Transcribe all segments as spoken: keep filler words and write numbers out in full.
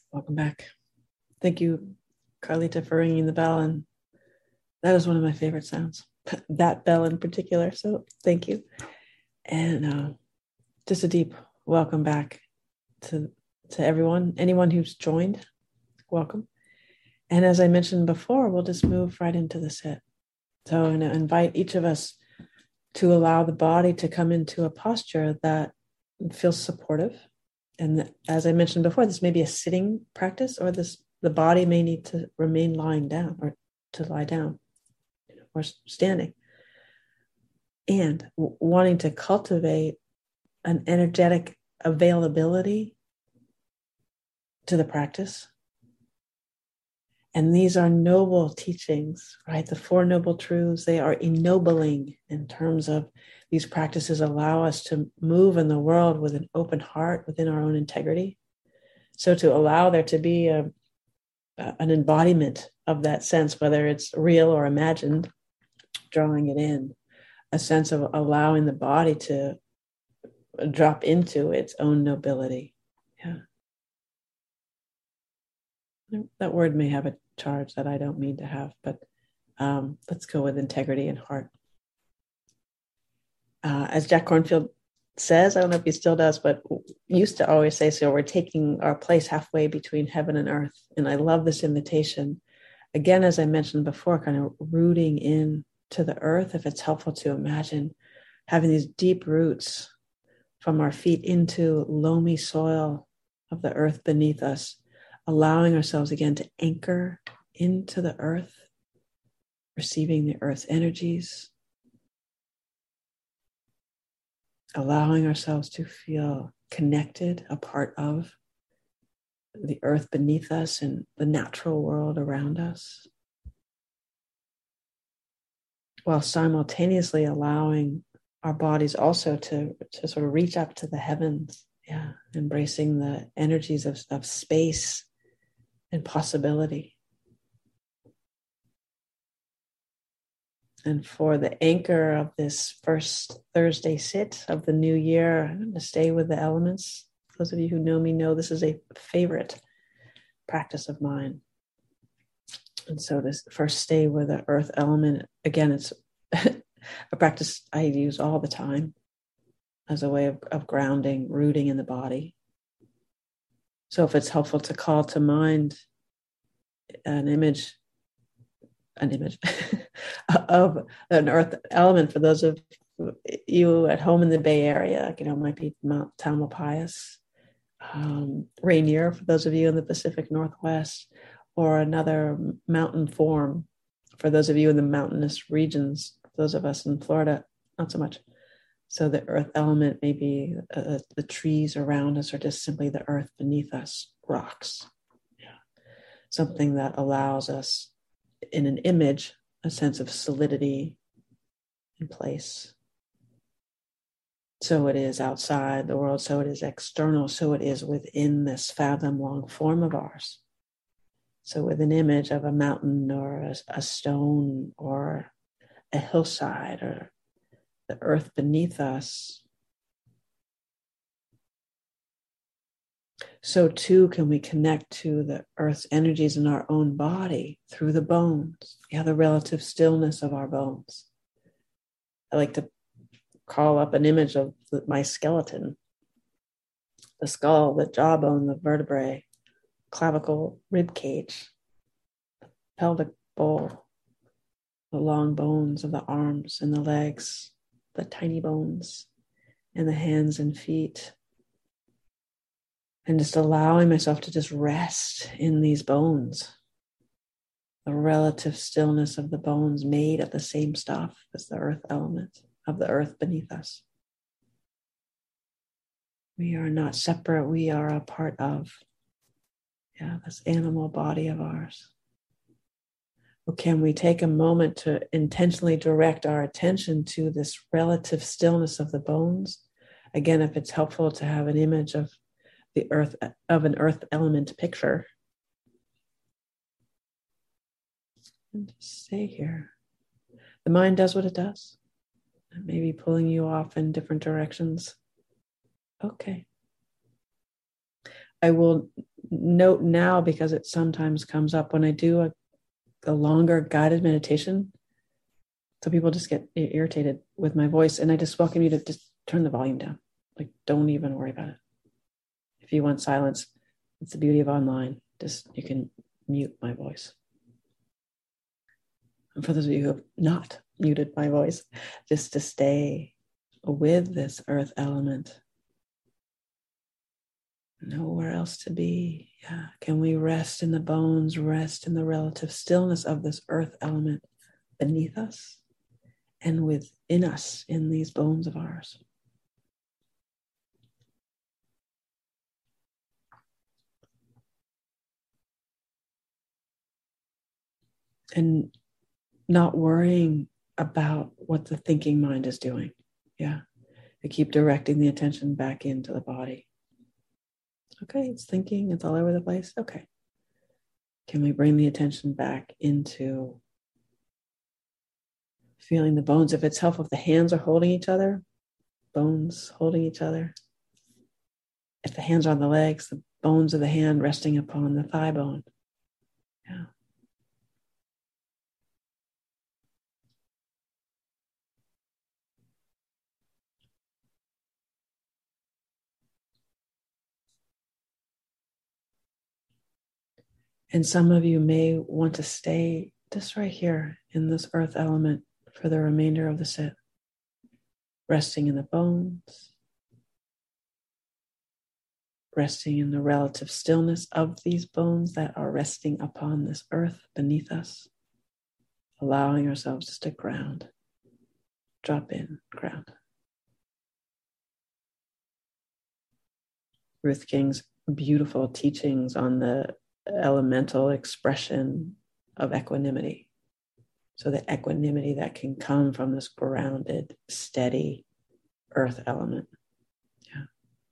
Welcome back. Thank you, Carlita, for ringing the bell. And that is one of my favorite sounds, that bell in particular. So thank you. And uh, just a deep welcome back to, to everyone. Anyone who's joined, welcome. And as I mentioned before, we'll just move right into the sit. So I'm going to invite each of us to allow the body to come into a posture that feels supportive. And as I mentioned before, this may be a sitting practice, or this the body may need to remain lying down or to lie down or standing. And w- wanting to cultivate an energetic availability to the practice. And these are noble teachings, right? The Four Noble Truths, they are ennobling in terms of these practices allow us to move in the world with an open heart within our own integrity. So to allow there to be a, a, an embodiment of that sense, whether it's real or imagined, drawing it in, a sense of allowing the body to drop into its own nobility. Yeah. That word may have a charge that I don't mean to have, but um, let's go with integrity and heart. Uh, as Jack Kornfield says, I don't know if he still does, but used to always say, so we're taking our place halfway between heaven and earth. And I love this invitation. Again, as I mentioned before, kind of rooting in to the earth, if it's helpful to imagine having these deep roots from our feet into loamy soil of the earth beneath us, allowing ourselves again to anchor into the earth, receiving the earth's energies, allowing ourselves to feel connected, a part of the earth beneath us and the natural world around us, while simultaneously allowing our bodies also to, to sort of reach up to the heavens, yeah, embracing the energies of, of space and possibility. And for the anchor of this first Thursday sit of the new year, I'm going to stay with the elements. Those of you who know me know this is a favorite practice of mine. And so this first stay with the earth element, again, it's a practice I use all the time as a way of, of grounding, rooting in the body. So if it's helpful to call to mind an image, an image of an earth element for those of you at home in the Bay Area, you know, it might be Mount Tamalpais, um, Rainier for those of you in the Pacific Northwest, or another mountain form for those of you in the mountainous regions, those of us in Florida, not so much. So the earth element may be uh, the trees around us, or just simply the earth beneath us, rocks. Yeah. Something that allows us in an image, a sense of solidity in place. So it is outside the world, so it is external, so it is within this fathom-long form of ours. So with an image of a mountain or a, a stone or a hillside or the earth beneath us, so too can we connect to the earth's energies in our own body through the bones. Yeah, the relative stillness of our bones. I like to call up an image of my skeleton, the skull, the jawbone, the vertebrae, clavicle, rib cage, pelvic bowl, the long bones of the arms and the legs, the tiny bones, and the hands and feet. And just allowing myself to just rest in these bones, the relative stillness of the bones made of the same stuff as the earth element of the earth beneath us. We are not separate. We are a part of, yeah, this animal body of ours. Or can we take a moment to intentionally direct our attention to this relative stillness of the bones? Again, if it's helpful to have an image of the earth, of an earth element picture. And just stay here. The mind does what it does. It may be pulling you off in different directions. Okay. I will note now, because it sometimes comes up when I do a, a longer guided meditation. So people just get irritated with my voice, and I just welcome you to just turn the volume down. Like, don't even worry about it. If you want silence, it's the beauty of online. Just, you can mute my voice. And for those of you who have not muted my voice, just to stay with this earth element. Nowhere else to be. Yeah. Can we rest in the bones, rest in the relative stillness of this earth element beneath us and within us in these bones of ours? And not worrying about what the thinking mind is doing. Yeah. I keep directing the attention back into the body. Okay, it's thinking, it's all over the place. Okay. Can we bring the attention back into feeling the bones? If it's helpful, if the hands are holding each other, bones holding each other. If the hands are on the legs, the bones of the hand resting upon the thigh bone. Yeah. And some of you may want to stay just right here in this earth element for the remainder of the sit, resting in the bones, resting in the relative stillness of these bones that are resting upon this earth beneath us, allowing ourselves just to ground, drop in, ground. Ruth King's beautiful teachings on the elemental expression of equanimity. So the equanimity that can come from this grounded, steady earth element. Yeah.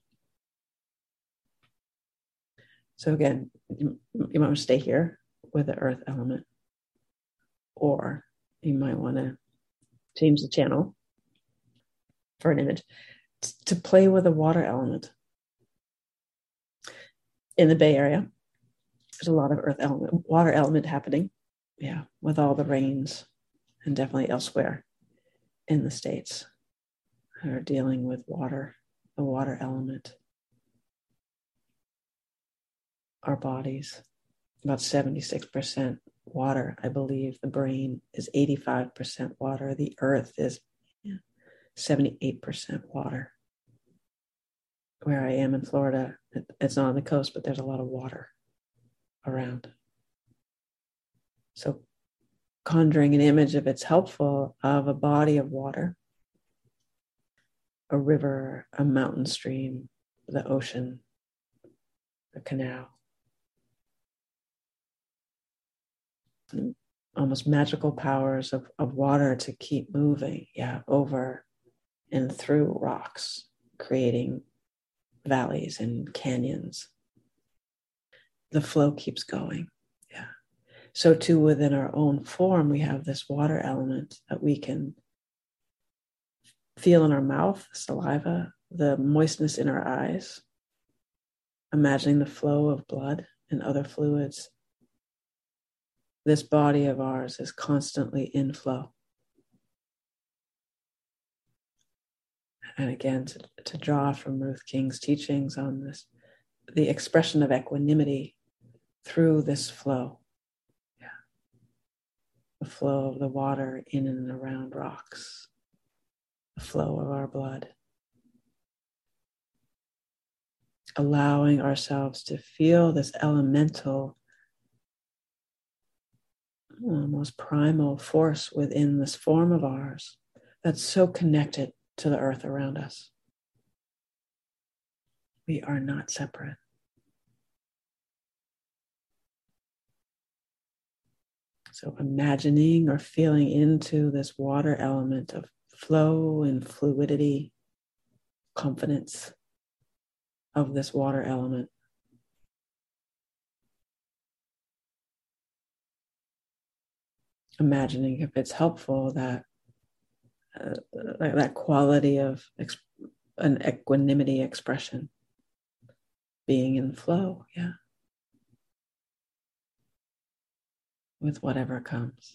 So again, you, you might want to stay here with the earth element, or you might want to change the channel for an image to play with the water element. In the Bay Area, there's a lot of earth element, water element happening. Yeah, with all the rains, and definitely elsewhere in the States who are dealing with water, the water element. Our bodies, about seventy-six percent water, I believe. The brain is eighty-five percent water. The earth is yeah, seventy-eight percent water. Where I am in Florida, it's not on the coast, but there's a lot of water around. So conjuring an image, if it's helpful, of a body of water, a river, a mountain stream, the ocean, a canal. And almost magical powers of, of water to keep moving, yeah, over and through rocks, creating valleys and canyons. The flow keeps going. Yeah. So too within our own form, we have this water element that we can feel in our mouth, saliva, the moistness in our eyes, imagining the flow of blood and other fluids. This body of ours is constantly in flow. And again, to, to draw from Ruth King's teachings on this, the expression of equanimity through this flow. Yeah. The flow of the water in and around rocks. The flow of our blood. Allowing ourselves to feel this elemental, almost primal force within this form of ours that's so connected to the earth around us. We are not separate. So imagining or feeling into this water element of flow and fluidity, confidence of this water element. Imagining, if it's helpful, that uh, that quality of exp- an equanimity expression, being in flow, yeah. with whatever comes.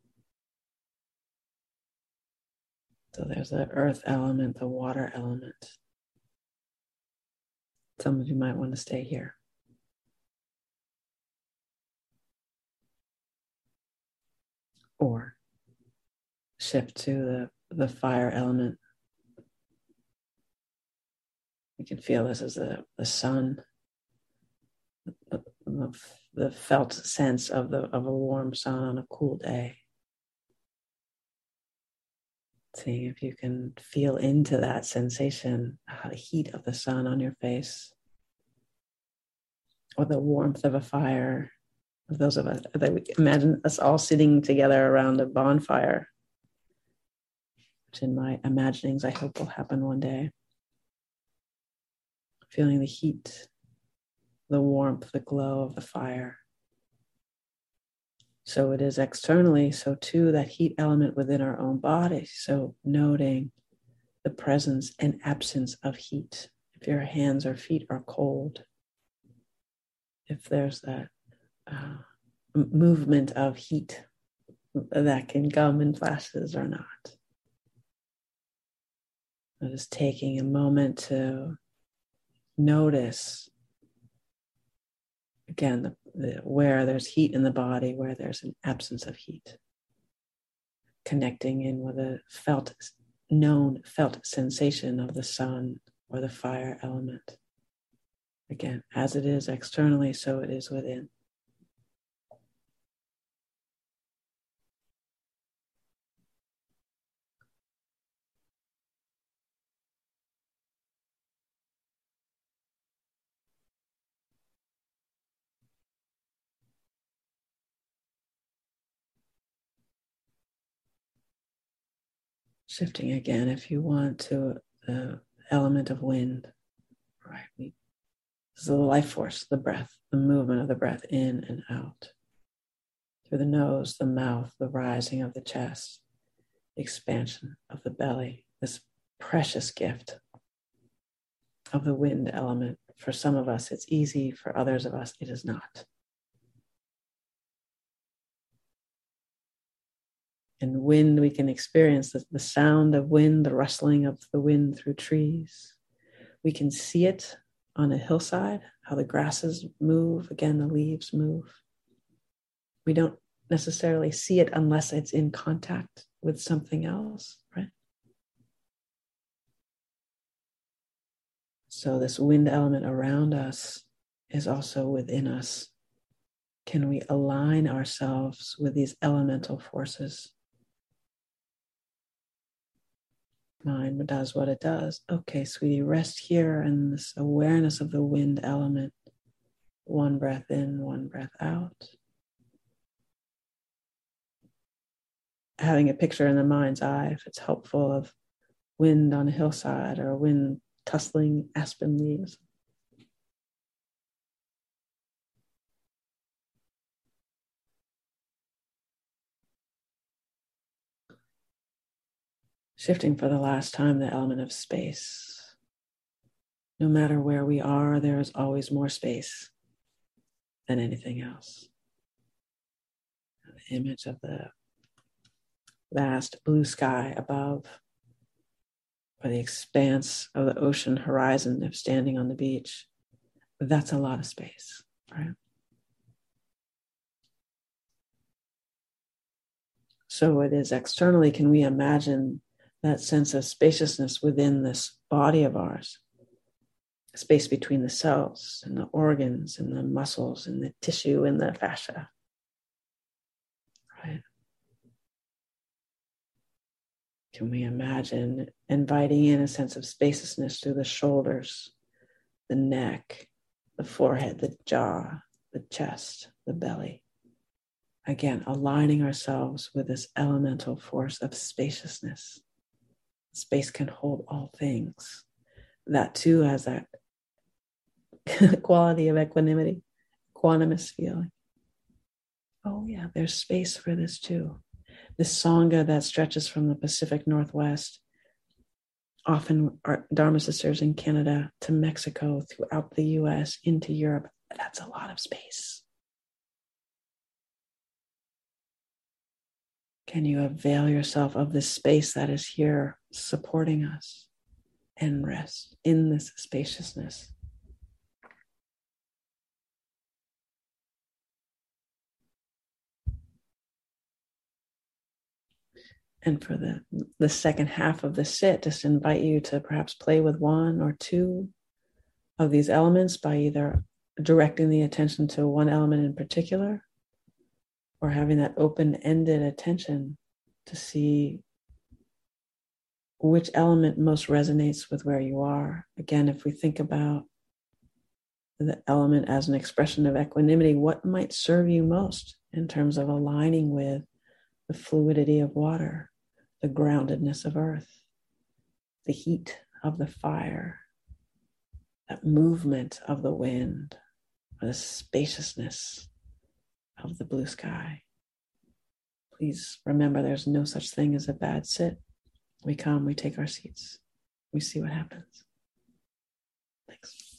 So there's the earth element, the water element. Some of you might want to stay here. Or shift to the, the fire element. You can feel this as the, the sun, the, the, the felt sense of, the, of a warm sun on a cool day. Seeing if you can feel into that sensation, uh, the heat of the sun on your face, or the warmth of a fire. Those of us that we imagine us all sitting together around a bonfire, which in my imaginings I hope will happen one day. Feeling the heat, the warmth, the glow of the fire. So it is externally, so too that heat element within our own bodies. So noting the presence and absence of heat. If your hands or feet are cold, if there's that uh, movement of heat that can come in flashes or not. So just taking a moment to notice, again, the, the, where there's heat in the body, where there's an absence of heat. Connecting in with a felt, known felt sensation of the sun or the fire element. Again, as it is externally, so it is within. Shifting again, if you want, to the element of wind. Right. We, this is the life force, the breath, the movement of the breath in and out. Through the nose, the mouth, the rising of the chest, the expansion of the belly, this precious gift of the wind element. For some of us, it's easy. For others of us, it is not. In wind, we can experience the, the sound of wind, the rustling of the wind through trees. We can see it on a hillside, how the grasses move, again, the leaves move. We don't necessarily see it unless it's in contact with something else, right? So this wind element around us is also within us. Can we align ourselves with these elemental forces? Mind does what it does. Okay, sweetie, rest here in this awareness of the wind element. One breath in, one breath out. Having a picture in the mind's eye, if it's helpful, of wind on a hillside or wind tussling aspen leaves. Shifting for the last time the element of space. No matter where we are, there is always more space than anything else. The image of the vast blue sky above, or the expanse of the ocean horizon if standing on the beach, that's a lot of space, right? So it is externally, can we imagine that sense of spaciousness within this body of ours? Space between the cells and the organs and the muscles and the tissue and the fascia, right? Can we imagine inviting in a sense of spaciousness through the shoulders, the neck, the forehead, the jaw, the chest, the belly? Again, aligning ourselves with this elemental force of spaciousness. Space can hold all things. That too has that quality of equanimity, quantumous feeling. Oh yeah, there's space for this too. This Sangha that stretches from the Pacific Northwest, often our Dharma sisters in Canada to Mexico, throughout the U S, into Europe, that's a lot of space. Can you avail yourself of this space that is here supporting us and rest in this spaciousness? And for the, the second half of the sit, just invite you to perhaps play with one or two of these elements by either directing the attention to one element in particular or having that open-ended attention to see which element most resonates with where you are. Again, if we think about the element as an expression of equanimity, what might serve you most in terms of aligning with the fluidity of water, the groundedness of earth, the heat of the fire, that movement of the wind, or the spaciousness of the blue sky? Please remember there's no such thing as a bad sit. We come, we take our seats, we see what happens. Thanks.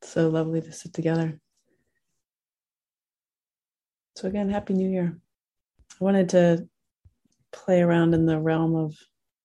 So lovely to sit together. So again, Happy New Year. I wanted to play around in the realm of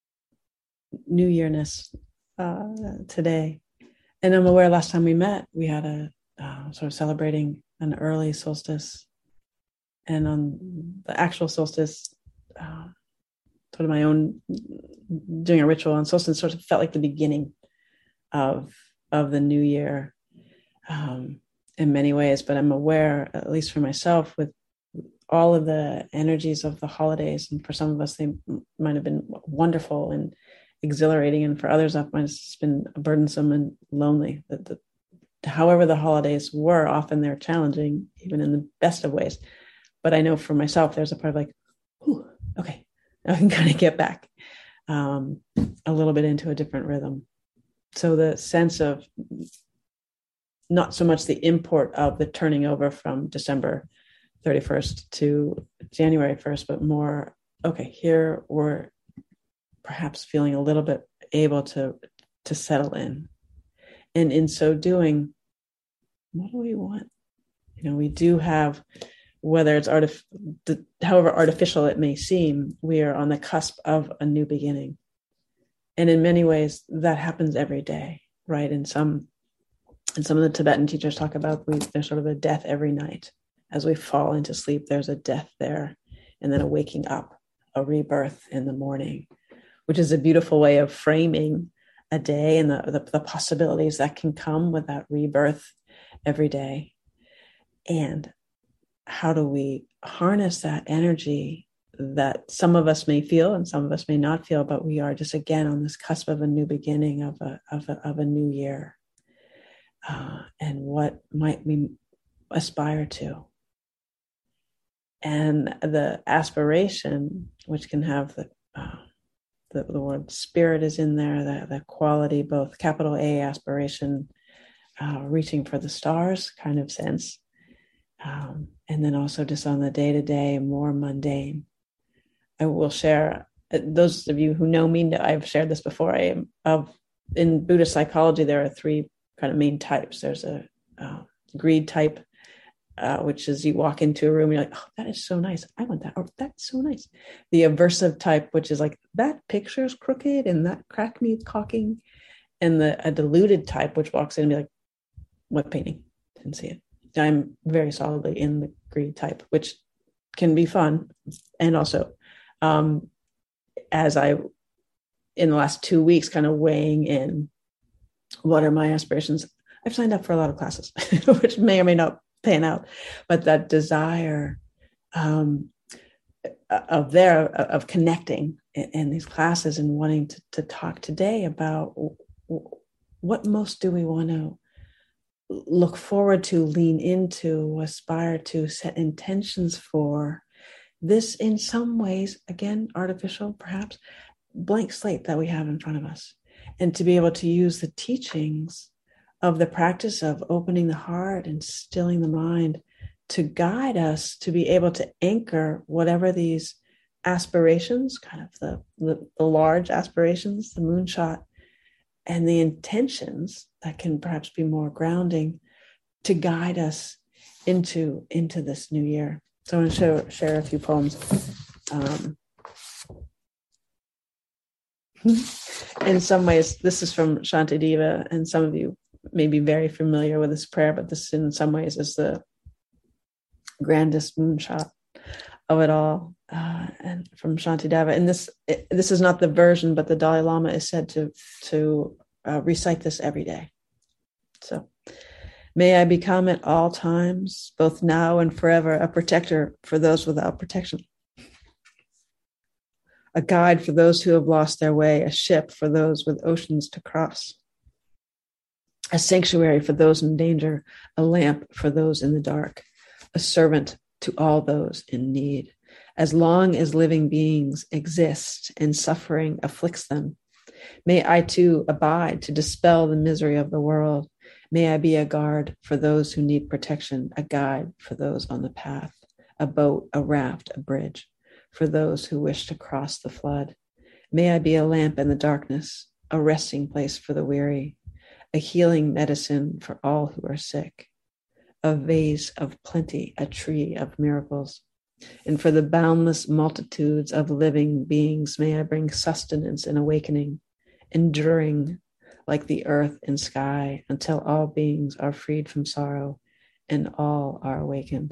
New Yearness uh, today. And I'm aware last time we met, we had a uh, sort of celebrating an early solstice. And on the actual solstice, uh, sort of my own doing a ritual on solstice sort of felt like the beginning of, of the new year um, in many ways. But I'm aware, at least for myself, with all of the energies of the holidays, and for some of us, they might have been wonderful and exhilarating, and for others, that might have been burdensome and lonely. The, the, however the holidays were, often they're challenging, even in the best of ways. But I know for myself, there's a part of like, ooh, okay, I can kind of get back um, a little bit into a different rhythm. So the sense of not so much the import of the turning over from December thirty-first to January first, but more, okay, here we're perhaps feeling a little bit able to, to settle in. And in so doing, what do we want? You know, we do have, whether it's artif- the, however artificial it may seem, we are on the cusp of a new beginning. And in many ways, that happens every day, right? And some, and some of the Tibetan teachers talk about we, there's sort of a death every night. As we fall into sleep, there's a death there, and then a waking up, a rebirth in the morning, which is a beautiful way of framing a day and the, the, the possibilities that can come with that rebirth every day. And how do we harness that energy that some of us may feel and some of us may not feel, but we are just again on this cusp of a new beginning, of a of a, of a new year. Uh, and what might we aspire to? And the aspiration, which can have the uh, the, the word spirit is in there, the, the quality, both capital A aspiration, uh, reaching for the stars kind of sense. Um, and then also just on the day-to-day, more mundane. I will share, those of you who know me, I've shared this before. I am of in Buddhist psychology, there are three kind of main types. There's a uh, greed type, uh, which is you walk into a room, you're like, oh, that is so nice. I want that. Or that's so nice. The aversive type, which is like, that picture's crooked and that crack needs caulking. And the a deluded type, which walks in and be like, what painting? Didn't see it. I'm very solidly in the greed type, which can be fun. And also, um, as I, in the last two weeks, kind of weighing in, what are my aspirations? I've signed up for a lot of classes, which may or may not pan out, but that desire um, of there, of connecting in, in these classes and wanting to, to talk today about what most do we want to look forward to, lean into, aspire to, set intentions for. This, in some ways, again, artificial, perhaps, blank slate that we have in front of us. And to be able to use the teachings of the practice of opening the heart and stilling the mind to guide us to be able to anchor whatever these aspirations, kind of the, the, the large aspirations, the moonshot, and the intentions that can perhaps be more grounding to guide us into, into this new year. So I'm going to share, share a few poems. Um, in some ways, this is from Shantideva, and some of you may be very familiar with this prayer, but this in some ways is the grandest moonshot of it all, uh, and from Shantideva. And this it, this is not the version, but the Dalai Lama is said to to uh, recite this every day. So, may I become at all times, both now and forever, a protector for those without protection, a guide for those who have lost their way, a ship for those with oceans to cross, a sanctuary for those in danger, a lamp for those in the dark, a servant to all those in need. As long as living beings exist and suffering afflicts them, may I too abide to dispel the misery of the world. May I be a guard for those who need protection, a guide for those on the path, a boat, a raft, a bridge for those who wish to cross the flood. May I be a lamp in the darkness, a resting place for the weary, a healing medicine for all who are sick, a vase of plenty, a tree of miracles. And for the boundless multitudes of living beings, may I bring sustenance and awakening, enduring like the earth and sky, until all beings are freed from sorrow and all are awakened.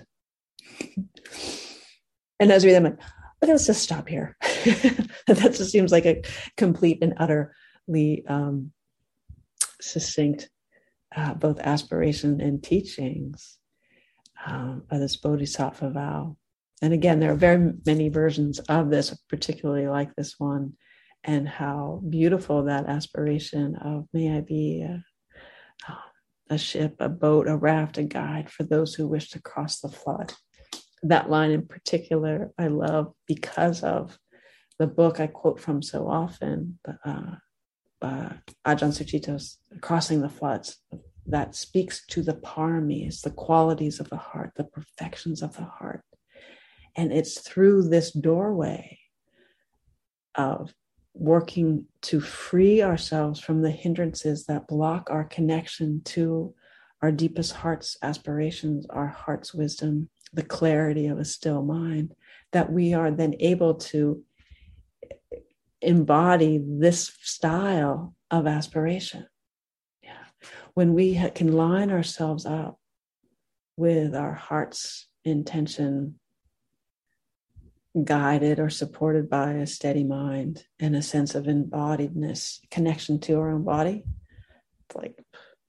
And as we read, I'm like, okay, let's just stop here. That just seems like a complete and utterly um, succinct uh, both aspiration and teachings um, of this Bodhisattva vow. And again, there are very many versions of this, particularly like this one, and how beautiful that aspiration of may I be a, a ship, a boat, a raft, a guide for those who wish to cross the flood. That line in particular, I love because of the book I quote from so often, uh, uh, Ajahn Sucitto's Crossing the Floods, that speaks to the paramis, the qualities of the heart, the perfections of the heart. And it's through this doorway of working to free ourselves from the hindrances that block our connection to our deepest heart's aspirations, our heart's wisdom, the clarity of a still mind, that we are then able to embody this style of aspiration. Yeah. When we ha- can line ourselves up with our heart's intention, guided or supported by a steady mind and a sense of embodiedness, connection to our own body, it's like,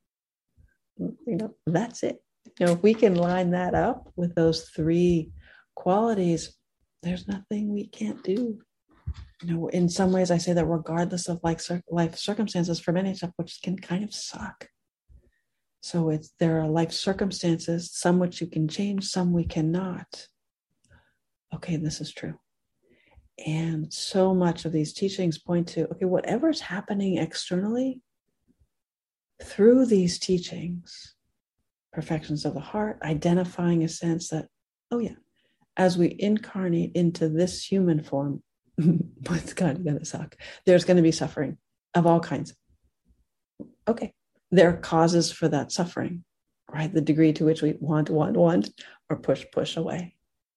you know, that's it. You know, if we can line that up with those three qualities, there's nothing we can't do. You know, in some ways, I say that regardless of like life circumstances, for many stuff, which can kind of suck. So it's there are life circumstances, some which you can change, some we cannot. Okay, this is true. And so much of these teachings point to, okay, whatever's happening externally, through these teachings, perfections of the heart, identifying a sense that, oh yeah, as we incarnate into this human form, it's kind of going to suck. There's going to be suffering of all kinds. Okay, there are causes for that suffering, right? The degree to which we want, want, want, or push, push away.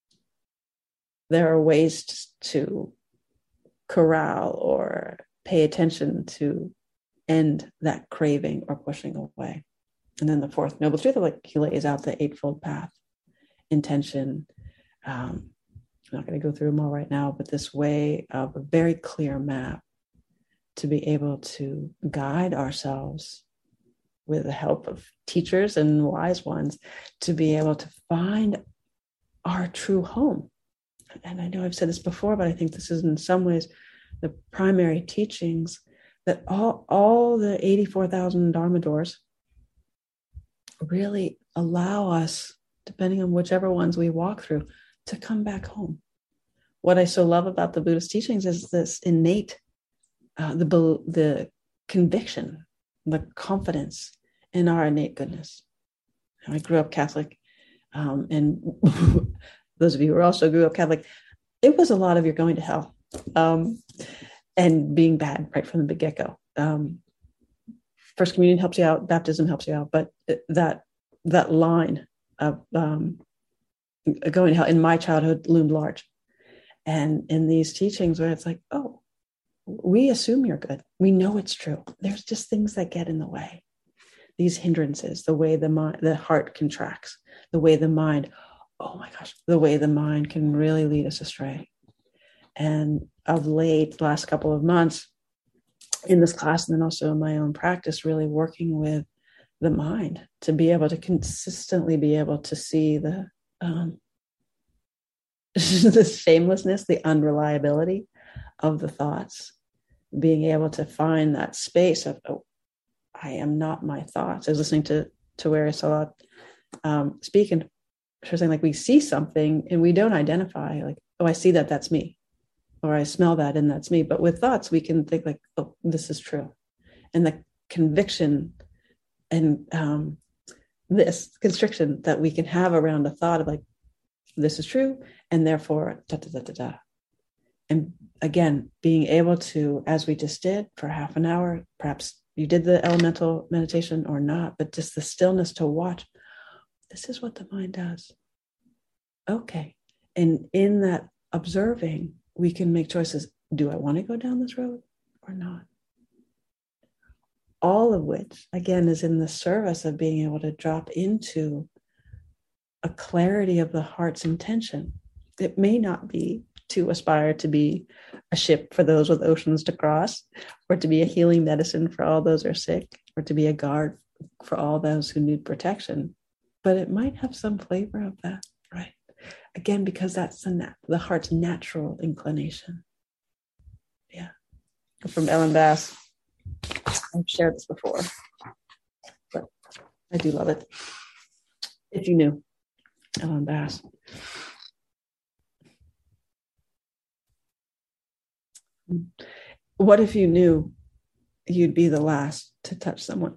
There are ways to corral or pay attention to end that craving or pushing away. And then the fourth noble truth, like he lays out the eightfold path, intention. Um, I'm not going to go through them all right now, but this way of a very clear map to be able to guide ourselves with the help of teachers and wise ones to be able to find our true home. And I know I've said this before, but I think this is in some ways the primary teachings that all, all the eighty-four thousand Dharma doors really allow us, depending on whichever ones we walk through, to come back home. What I so love about the Buddhist teachings is this innate, uh, the, the conviction, the confidence in our innate goodness. I grew up Catholic, um, and those of you who also grew up Catholic, it was a lot of you're going to hell um, and being bad right from the get-go. Um, First communion helps you out, baptism helps you out, but that that line of um, going to hell in my childhood loomed large. And in these teachings where it's like, oh, we assume you're good. We know it's true. There's just things that get in the way. These hindrances, the way the mind, the heart contracts, the way the mind, oh my gosh, the way the mind can really lead us astray. And of late, the last couple of months in this class, and then also in my own practice, really working with the mind to be able to consistently be able to see the um, the shamelessness, the unreliability of the thoughts, being able to find that space of, oh, I am not my thoughts. I was listening to to where I saw um, speak, and she was saying, like, we see something and we don't identify, like, oh, I see that, that's me, or I smell that and that's me. But with thoughts, we can think like, oh, this is true, and the conviction and um, this constriction that we can have around a thought of like, this is true, and therefore da da da da da. And again, being able to, as we just did for half an hour, perhaps you did the elemental meditation or not, but just the stillness to watch. This is what the mind does. Okay. And in that observing, we can make choices. Do I want to go down this road or not? All of which, again, is in the service of being able to drop into a clarity of the heart's intention. It may not be to aspire to be a ship for those with oceans to cross, or to be a healing medicine for all those who are sick, or to be a guard for all those who need protection. But it might have some flavor of that, right? Again, because that's the, nat- the heart's natural inclination. Yeah. From Ellen Bass. I've shared this before, but I do love it. If you knew, Ellen Bass. What if you knew you'd be the last to touch someone?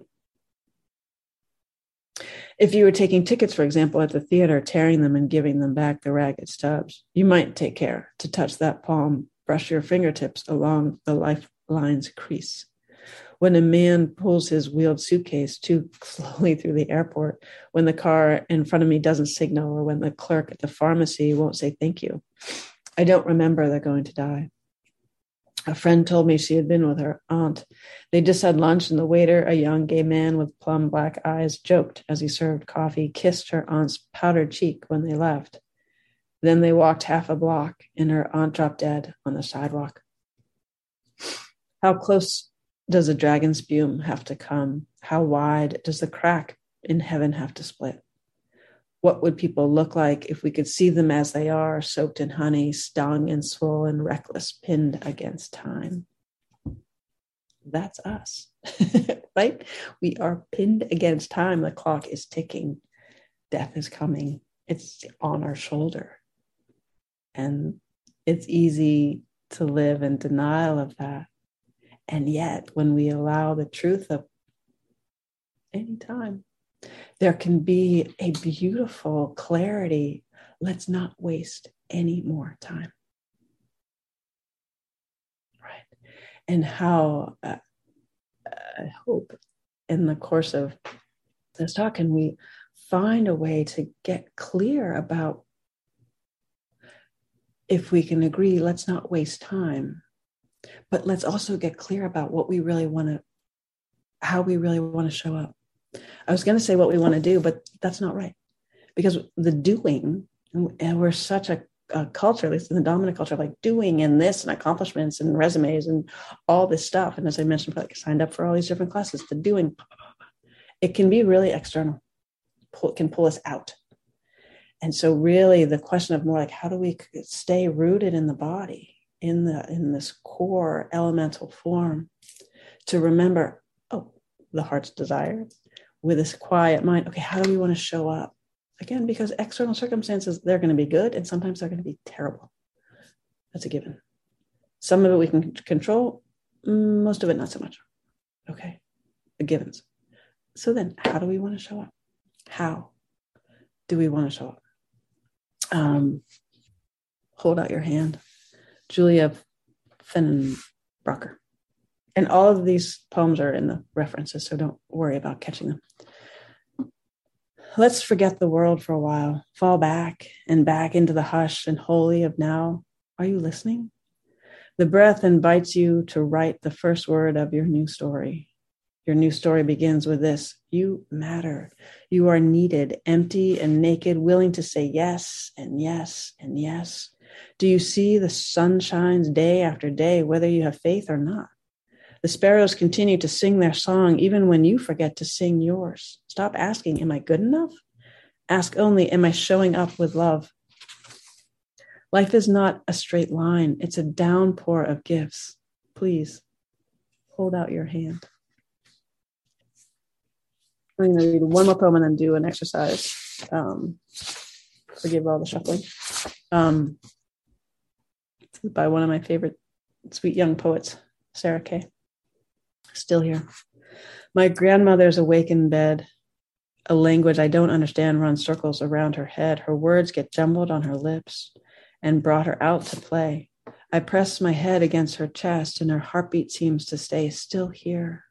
If you were taking tickets, for example, at the theater, tearing them and giving them back the ragged stubs, you might take care to touch that palm, brush your fingertips along the lifeline's crease. When a man pulls his wheeled suitcase too slowly through the airport, when the car in front of me doesn't signal, or when the clerk at the pharmacy won't say thank you, I don't remember they're going to die. A friend told me she had been with her aunt. They just had lunch, and the waiter, a young gay man with plum black eyes, joked as he served coffee, kissed her aunt's powdered cheek when they left. Then they walked half a block, and her aunt dropped dead on the sidewalk. How close does the dragon spume have to come? How wide does the crack in heaven have to split? What would people look like if we could see them as they are, soaked in honey, stung and swollen, reckless, pinned against time? That's us, right? We are pinned against time. The clock is ticking. Death is coming. It's on our shoulder. And it's easy to live in denial of that. And yet, when we allow the truth of any time, there can be a beautiful clarity. Let's not waste any more time. Right. And how uh, I hope in the course of this talk, can we find a way to get clear about, if we can agree, let's not waste time, but let's also get clear about what we really want to, how we really want to show up. I was going to say what we want to do, but that's not right. Because the doing, and we're such a, a culture, at least in the dominant culture, of like doing and this and accomplishments and resumes and all this stuff. And as I mentioned, like I signed up for all these different classes. The doing, it can be really external. Pull, it can pull us out. And so really the question of more like, how do we stay rooted in the body, in the in this core elemental form, to remember, oh, the heart's desire, with this quiet mind, okay, how do we want to show up? Again, because external circumstances, they're going to be good, and sometimes they're going to be terrible. That's a given. Some of it we can control, most of it not so much. Okay, the givens. So then, how do we want to show up? How do we want to show up? Um, hold out your hand. Julia Fennenbacher. And all of these poems are in the references, so don't worry about catching them. Let's forget the world for a while. Fall back and back into the hush and holy of now. Are you listening? The breath invites you to write the first word of your new story. Your new story begins with this: you matter. You are needed, empty and naked, willing to say yes and yes and yes. Do you see the sun shines day after day, whether you have faith or not? The sparrows continue to sing their song even when you forget to sing yours. Stop asking, am I good enough? Ask only, am I showing up with love? Life is not a straight line. It's a downpour of gifts. Please hold out your hand. I'm going to read one more poem and then do an exercise. Um, forgive all the shuffling. Um, by one of my favorite sweet young poets, Sarah Kay. Still here. My grandmother's awake in bed. A language I don't understand runs circles around her head. Her words get jumbled on her lips and brought her out to play. I press my head against her chest and her heartbeat seems to stay still here,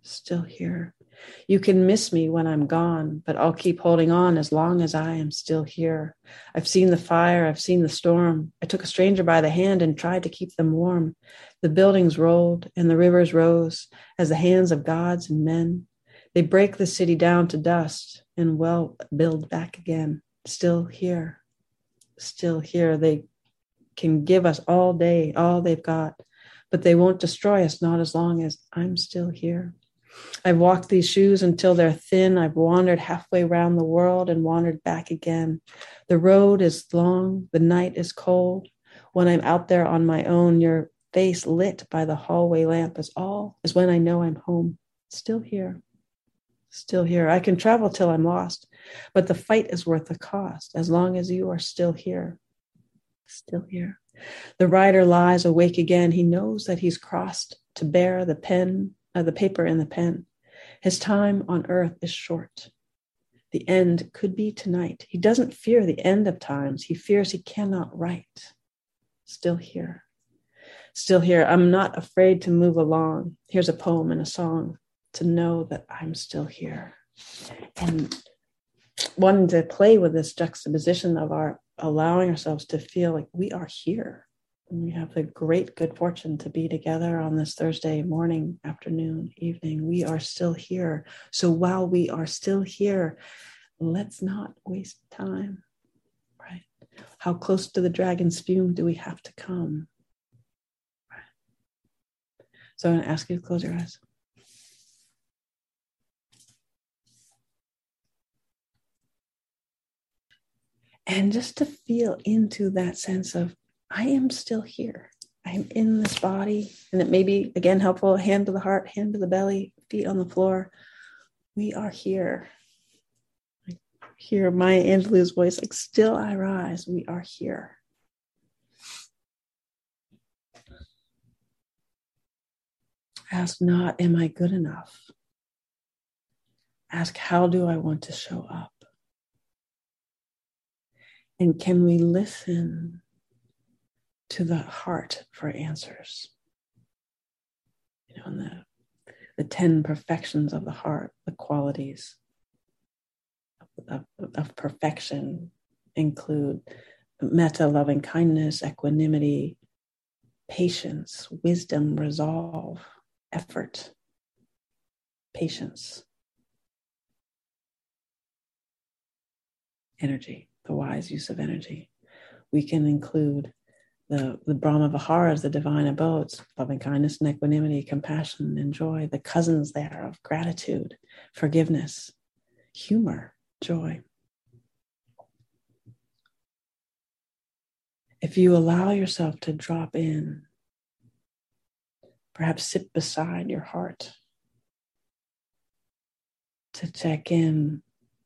still here. You can miss me when I'm gone, but I'll keep holding on as long as I am still here. I've seen the fire, I've seen the storm. I took a stranger by the hand and tried to keep them warm. The buildings rolled and the rivers rose as the hands of gods and men. They break the city down to dust and well build back again. Still here, still here. They can give us all day, all they've got, but they won't destroy us, not as long as I'm still here. I've walked these shoes until they're thin. I've wandered halfway around the world and wandered back again. The road is long. The night is cold. When I'm out there on my own, your face lit by the hallway lamp is all is when I know I'm home. Still here. Still here. I can travel till I'm lost, but the fight is worth the cost as long as you are still here. Still here. The rider lies awake again. He knows that he's crossed to bear the pen, uh, the paper and the pen. His time on earth is short. The end could be tonight. He doesn't fear the end of times. He fears he cannot write. Still here. Still here. I'm not afraid to move along. Here's a poem and a song to know that I'm still here. And wanting to play with this juxtaposition of our allowing ourselves to feel like we are here. And we have the great good fortune to be together on this Thursday morning, afternoon, evening. We are still here. So while we are still here, let's not waste time, right? How close to the dragon's spume do we have to come? Right. So I'm going to ask you to close your eyes. And just to feel into that sense of, I am still here. I am in this body. And it may be, again, helpful, hand to the heart, hand to the belly, feet on the floor. We are here. I hear Maya Angelou's voice, like, still I rise. We are here. Ask not, am I good enough? Ask, how do I want to show up? And can we listen to the heart for answers? You know, and the, the ten perfections of the heart, the qualities of, of, of perfection include metta, loving kindness, equanimity, patience, wisdom, resolve, effort, patience, energy, the wise use of energy. We can include the, the Brahma Viharas, the divine abodes, loving kindness and equanimity, compassion and joy, the cousins there of gratitude, forgiveness, humor, joy. If you allow yourself to drop in, perhaps sit beside your heart to check in.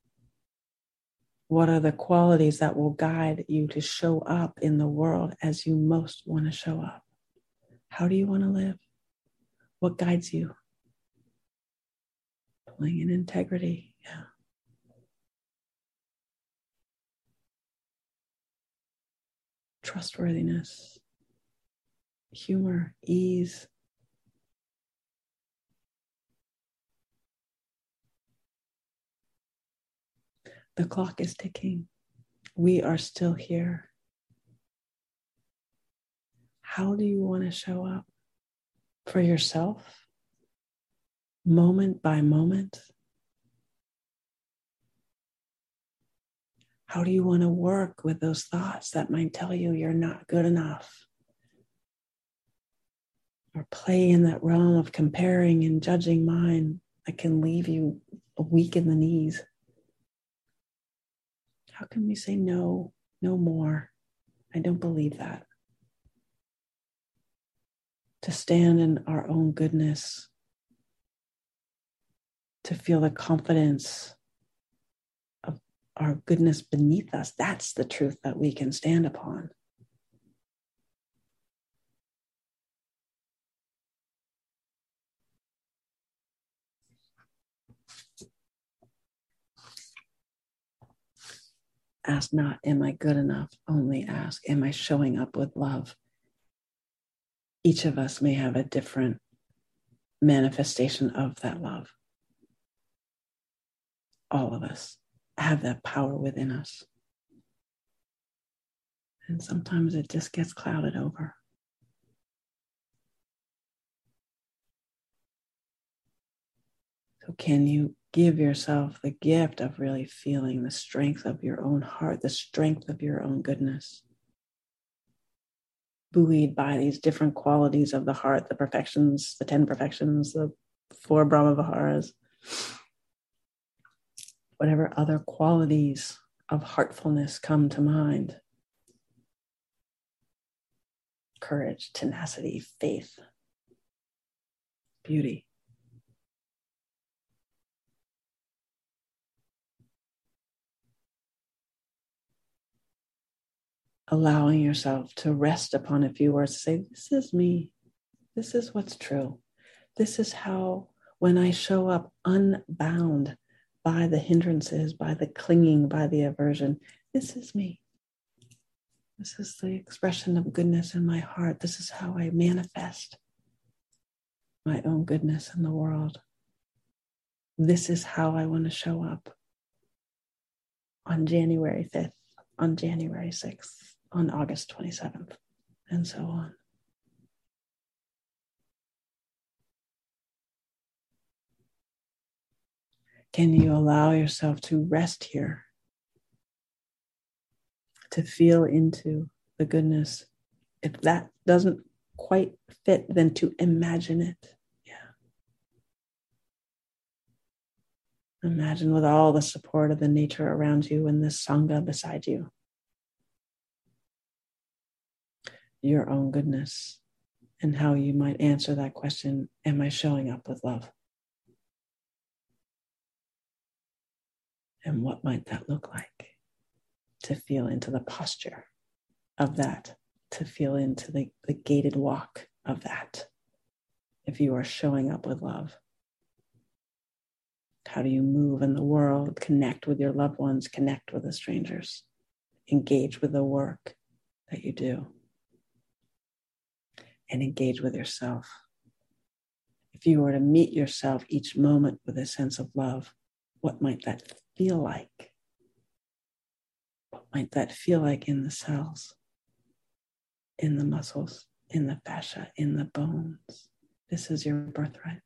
What are the qualities that will guide you to show up in the world as you most want to show up? How do you want to live? What guides you? Playing in integrity, yeah. Trustworthiness, humor, ease. The clock is ticking. We are still here. How do you want to show up for yourself, moment by moment? How do you want to work with those thoughts that might tell you you're not good enough? Or play in that realm of comparing and judging mind that can leave you weak in the knees? How can we say no, no more? I don't believe that. To stand in our own goodness, to feel the confidence of our goodness beneath us. That's the truth that we can stand upon. Ask not, am I good enough? Only ask, am I showing up with love? Each of us may have a different manifestation of that love. All of us have that power within us. And sometimes it just gets clouded over. So can you give yourself the gift of really feeling the strength of your own heart, the strength of your own goodness, buoyed by these different qualities of the heart, the perfections, the ten perfections, the four Brahma Viharas, whatever other qualities of heartfulness come to mind. Courage, tenacity, faith, beauty. Allowing yourself to rest upon a few words to say, this is me. This is what's true. This is how, when I show up unbound by the hindrances, by the clinging, by the aversion, this is me. This is the expression of goodness in my heart. This is how I manifest my own goodness in the world. This is how I want to show up on January fifth, on January sixth, on August twenty-seventh, and so on. Can you allow yourself to rest here, to feel into the goodness? If that doesn't quite fit, then to imagine it. Yeah. Imagine with all the support of the nature around you and the Sangha beside you, your own goodness, and how you might answer that question, am I showing up with love? And what might that look like? To feel into the posture of that, to feel into the, the gated walk of that. If you are showing up with love, how do you move in the world, connect with your loved ones, connect with the strangers, engage with the work that you do, and engage with yourself? If you were to meet yourself each moment with a sense of love, what might that feel like? What might that feel like in the cells, in the muscles, in the fascia, in the bones? This is your birthright.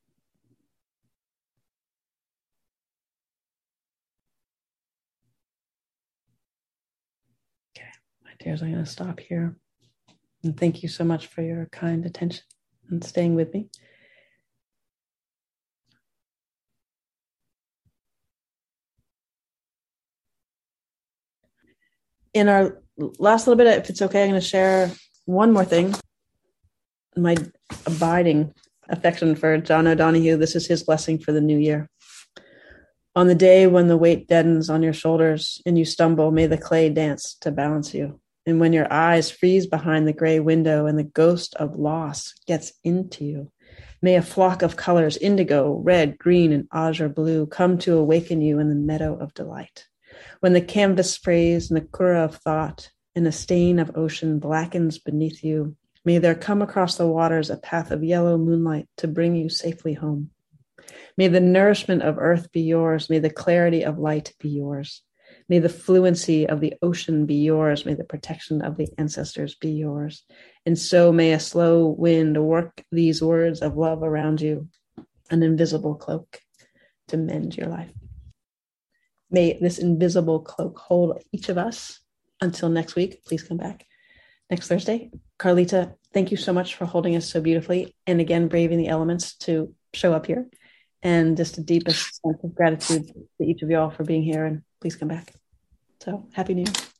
Okay, my dears, I'm going to stop here. And thank you so much for your kind attention and staying with me. In our last little bit, if it's okay, I'm going to share one more thing. My abiding affection for John O'Donohue. This is his blessing for the new year. On the day when the weight deadens on your shoulders and you stumble, may the clay dance to balance you. And when your eyes freeze behind the gray window and the ghost of loss gets into you, may a flock of colors, indigo, red, green, and azure blue, come to awaken you in the meadow of delight. When the canvas sprays and the kura of thought and a stain of ocean blackens beneath you, may there come across the waters a path of yellow moonlight to bring you safely home. May the nourishment of earth be yours. May the clarity of light be yours. May the fluency of the ocean be yours. May the protection of the ancestors be yours. And so may a slow wind work these words of love around you, an invisible cloak to mend your life. May this invisible cloak hold each of us until next week. Please come back next Thursday. Carlita, thank you so much for holding us so beautifully. And again, braving the elements to show up here. And just the deepest sense of gratitude to each of y'all for being here. And please come back. So happy New Year.